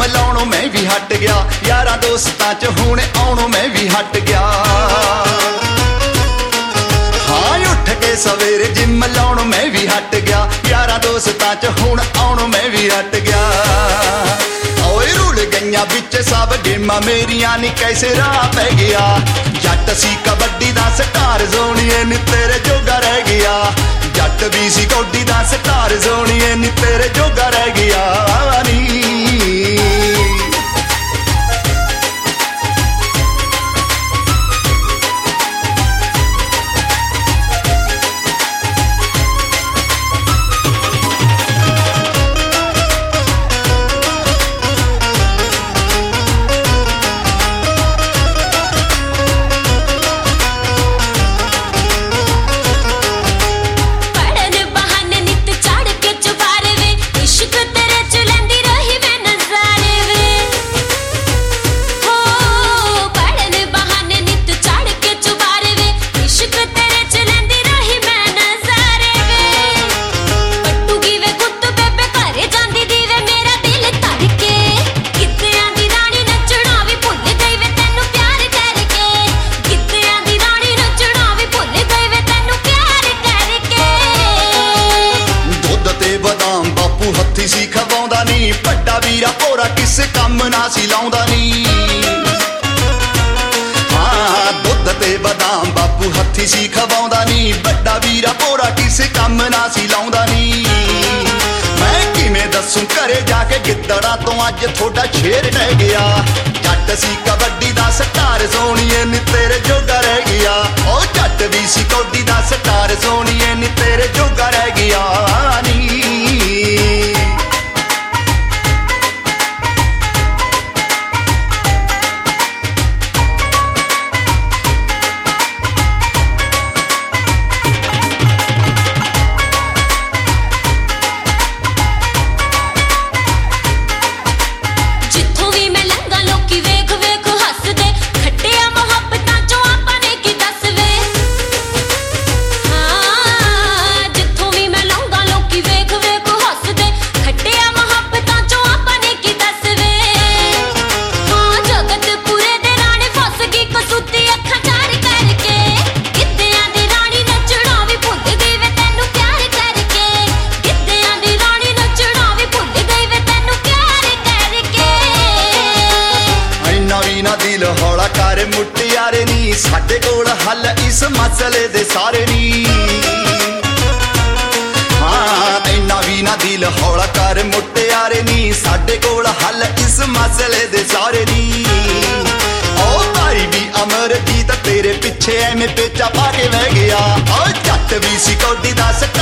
ਲਾਉਣੋਂ ਮੈਂ ਵੀ ਹਟ ਗਿਆ, ਯਾਰਾਂ ਦੋਸਤਾਂ ਚ ਹੁਣ ਆਉਣੋਂ ਮੈਂ ਵੀ ਹਟ ਗਿਆ। ਹਾਂ ਉੱਠ ਕੇ ਸਵੇਰੇ ਜਿਮ ਲਾਉਣੋਂ ਮੈਂ ਵੀ ਹਟ ਗਿਆ, ਯਾਰਾਂ ਦੋਸਤਾਂ ਚ ਹੁਣ ਆਉਣੋਂ ਮੈਂ ਵੀ ਹਟ ਗਿਆ। ਓਏ ਰੁਲ ਗਈਆਂ ਵਿੱਚ ਸਭ ਗੇਮਾਂ ਮੇਰੀਆਂ ਨੀ ਕੈਸੇ ਰਾਹ ਪੈ ਗਿਆ। ਜੱਟ ਸੀ ਕਬੱਡੀ ਦਾ ਸਟਾਰ ਜ਼ੋਣੀਏ ਨੀ ਤੇਰੇ ਜੋਗਾ ਰਹਿ ਗਿਆ। ਜੱਟ ਵੀ ਸੀ ਕੌਡੀ ਦਾ ਸਟਾਰ ਜ਼ੋਣੀਏ ਨੀ ਤੇਰੇ ਜੋਗਾ ਰਹਿ ਗਿਆ ਨੀ। ਹੱਥੀ ਸੀ ਖਵਾਉਂਦਾ ਨੀ, ਵੱਡਾ ਵੀਰਾ ਭੋਰਾ ਕਿਸੇ ਕੰਮ ਨਾ ਸੀ ਲਾਉਂਦਾ ਨੀ। ਹਾਂ ਦੁੱਧ ਤੇ ਬਦਾਮ ਬਾਪੂ ਹੱਥੀ ਸੀ ਖਵਾਉਂਦਾ ਨੀ, ਵੱਡਾ ਵੀਰਾ ਭੋਰਾ ਕਿਸੇ ਕੰਮ ਨਾ ਸੀ ਲਾਉਂਦਾ ਨੀ। ਮੈਂ ਕਿਵੇਂ ਦੱਸੂ ਘਰੇ ਜਾ ਕੇ ਗਿੱਦੜਾਂ ਤੋਂ ਅੱਜ ਤੁਹਾਡਾ ਸ਼ੇਰ ਰਹਿ ਗਿਆ। ਜੱਟ ਸੀ ਕਬੱਡੀ ਦਾ ਸਟਾਰ ਸੋਣੀਏ ਨੀ ਤੇਰੇ ਜੋਗਾ ਰਹਿ ਗਿਆ। ਉਹ ਜੱਟ ਵੀ ਸੀ ਕੌਡੀ ਦਾ ਸਟਾਰ ਸੋਣੀਏ ਨੀ ਤੇਰੇ ਜੋਗਾ ਰਹਿ ਗਿਆ ਨੀ। ਦਿਲ ਹੌਲਾ ਕਰ ਮੁਟਿਆਰੇ ਨੀ, ਸਾਡੇ ਕੋਲ ਹੱਲ ਇਸ ਮਸਲੇ ਦੇ ਸਾਰੇ ਨੀ। ਹਾਂ ਇੰਨਾ ਵੀ ਨਾ ਦਿਲ ਹੌਲਾ ਕਰ ਮੁਟਿਆਰੇ ਨੀ, ਸਾਡੇ ਕੋਲ ਹੱਲ ਇਸ ਮਸਲੇ ਦੇ ਸਾਰੇ ਨੀ। ਓ ਭਾਈ ਵੀ ਅਮਰਜੀਤ ਤੇਰੇ ਪਿੱਛੇ ਐਵੇਂ ਪੇਚਾ ਪਾ ਕੇ ਬਹਿ ਗਿਆ। ਓ ਜੱਟ ਵੀ ਸੀ ਕੌਡੀ ਦਾ